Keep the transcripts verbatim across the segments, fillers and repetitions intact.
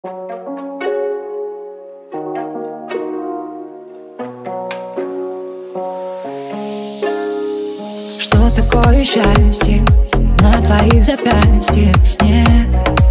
Что такое счастье? На твоих запястьях снег,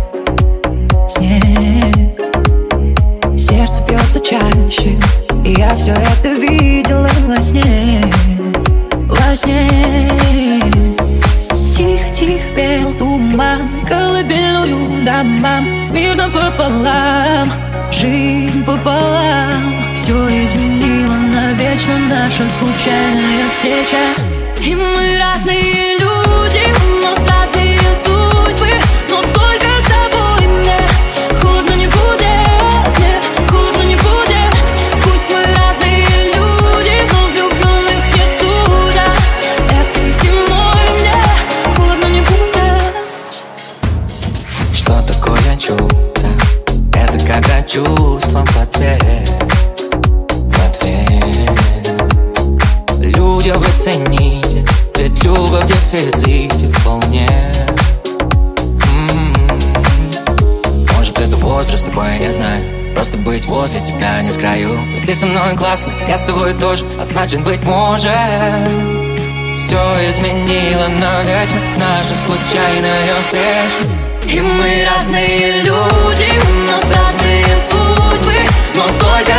снег. Сердце бьется чаще, и я все это видела во сне, во сне. Тихо-тихо пел туман колыбельную домам. Мир напополам, жизнь пополам. Все изменило навечно наша случайная встреча. И мы разные люди, у нас разные судьбы, но только с тобой мне холодно не будет, нет, холодно не будет. Пусть мы разные люди, но влюбленных не судят. Этой зимой мне холодно не будет. Что такое чудо? Это когда чувством в ответ, в ответ. Люди, вы цените, ведь любовь в дефиците вполне. М-м-м. Может, это возраст такой, я знаю. Просто быть возле тебя не с краю. Ведь ты со мной классно, я с тобой тоже, а значит, быть может, все изменило навечно наша случайная встреча. И мы разные люди, у нас разные судьбы, но только